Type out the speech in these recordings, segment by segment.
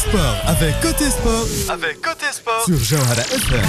sport avec Côté Sport. Sur Jawhara FM.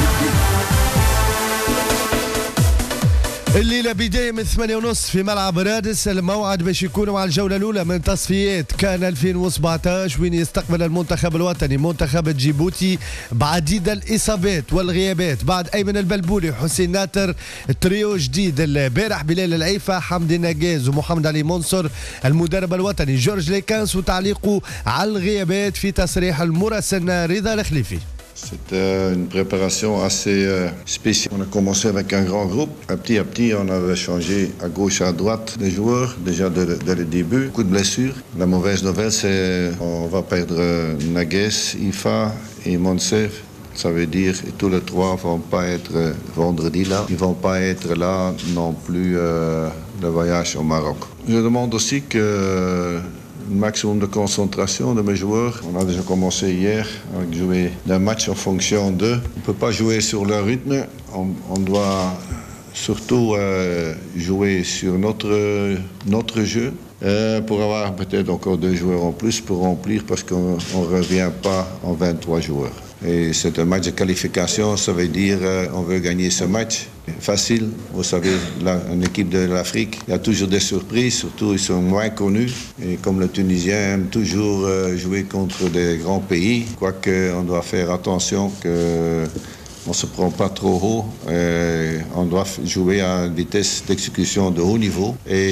الليلة بداية من 8:30 في ملعب رادس. الموعد باش يكونوا مع الجولة الأولى من تصفيات كان 2017 وين يستقبل المنتخب الوطني منتخب جيبوتي بعديد الإصابات والغيابات. بعد أيمن البلبولي حسين ناتر تريو جديد البارح بلال العيفة حمدي ناجاز ومحمد علي منصر. المدرب الوطني جورج ليكانس وتعليقه على الغيابات في تصريح المراسل رضا الخليفي. C'était une préparation assez spéciale. On a commencé avec un grand groupe. À petit, on avait changé à gauche et à droite des joueurs, déjà dès le début. Beaucoup de blessures. La mauvaise nouvelle, c'est qu'on va perdre Naguès, Ifa et Monsef. Ça veut dire que tous les trois ne vont pas être vendredi là. Ils ne vont pas être là non plus le voyage au Maroc. Je demande aussi que le maximum de concentration de mes joueurs. On a déjà commencé hier à jouer d'un match en fonction d'eux. On ne peut pas jouer sur leur rythme. On doit surtout jouer sur notre jeu pour avoir peut-être encore 2 joueurs en plus pour remplir parce qu'on ne revient pas en 23 joueurs. Et c'est un match de qualification, ça veut dire on veut gagner ce match. Facile, vous savez, une équipe de l'Afrique, il y a toujours des surprises, surtout ils sont moins connus. Et comme le Tunisien aime toujours jouer contre des grands pays, quoique on doit faire attention qu'on ne se prend pas trop haut. On doit jouer à une vitesse d'exécution de haut niveau.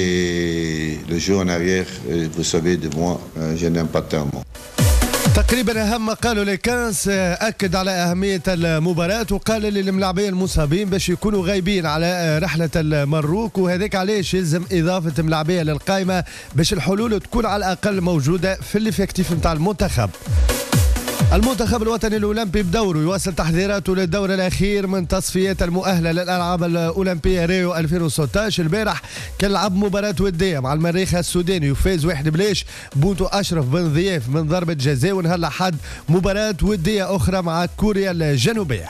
Et le jeu en arrière, vous savez de moi, je n'aime pas tellement. تقريبا أهم ما قالوا ليكانس أكد على أهمية المباراة وقال للملاعبين المصابين باش يكونوا غايبين على رحلة المروك وهذاك علاش يلزم إضافة ملاعبية للقائمة باش الحلول تكون على الأقل موجودة في الإفكتيف نتاع المنتخب. المنتخب الوطني الأولمبي بدوره يواصل تحضيراته للدور الأخير من تصفيات المؤهلة للألعاب الأولمبية ريو 2016. البارح كان لعب مباراة ودية مع المريخ السوداني وفاز 1-0. بوتو أشرف بن ضياف من ضربة جزاء. ونهار الأحد مباراة ودية أخرى مع كوريا الجنوبية.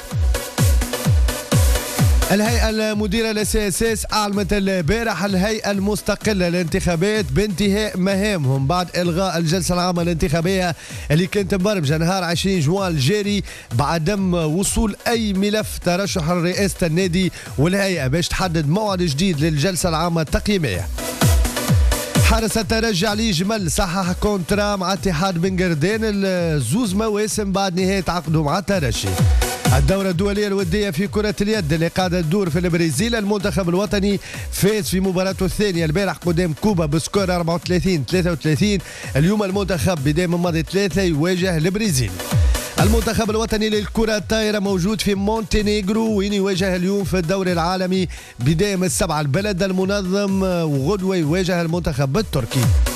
الهيئة المديرة للسياسات أعلنت البارح الهيئة المستقلة للانتخابات بانتهاء مهامهم بعد إلغاء الجلسة العامة الانتخابية اللي كانت مبرمجة نهار 20 جوان الجاري بعدم وصول أي ملف ترشح لرئاسة النادي والهيئة باش تحدد موعد جديد للجلسة العامة التقييمية. حارس الترجي علي جمل صحح كونترا مع اتحاد بن قردان الزوز مواسم بعد نهاية عقده مع الترجي. الدورة الدولية الودية في كرة اليد اللي قاعدة تدور في البرازيل. المنتخب الوطني فاز في مباراته الثانية البارح قدام كوبا بسكور 34-33. اليوم المنتخب بداية من ماضي 3 يواجه البرازيل. المنتخب الوطني للكرة الطائرة موجود في مونتينيغرو وين يواجه اليوم في الدوري العالمي بداية من 7 البلد المنظم وغدوة يواجه المنتخب التركي.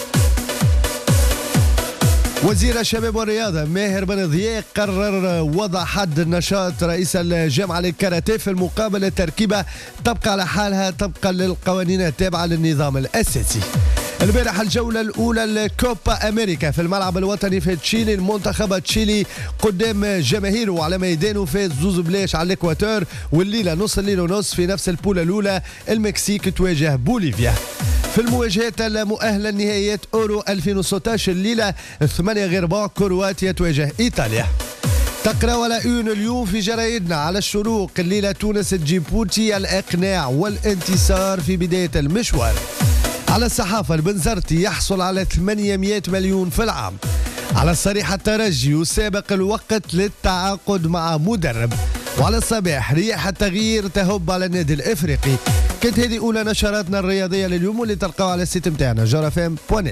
وزير الشباب والرياضة ماهر بن ضياء قرر وضع حد النشاط رئيس الجامعة للكاراتيه في المقابل التركيبة تبقى على حالها طبقا للقوانين التابعة للنظام الأساسي. البارح الجولة الأولى لكوبا أمريكا في الملعب الوطني في تشيلي. المنتخب تشيلي قدام جماهيره على ميدانه فاز 2-0 على الإكواتور. والليلة نص الليل ونص في نفس البولة الأولى المكسيك تواجه بوليفيا. في المواجهات المؤهلة لنهائيات أورو 2016 الليلة 8 كرواتيا تواجه إيطاليا. تقرأ على أون اليوم في جرايدنا على الشروق الليلة تونس جيبوتي الإقناع والانتصار في بداية المشوار. على الصحافة البنزرتي يحصل على 800 مليون في العام. على الصريح الترجي يسابق الوقت للتعاقد مع مدرب. وعلى الصباح رياح التغيير تهب على النادي الإفريقي. كانت هذه أولى نشراتنا الرياضية لليوم واللي تلقاوها على السيت متاعنا jawharafm.net.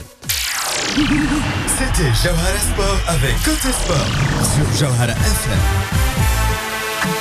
C'était Jawhara Sport avec Côté Sport sur Jawhara FM.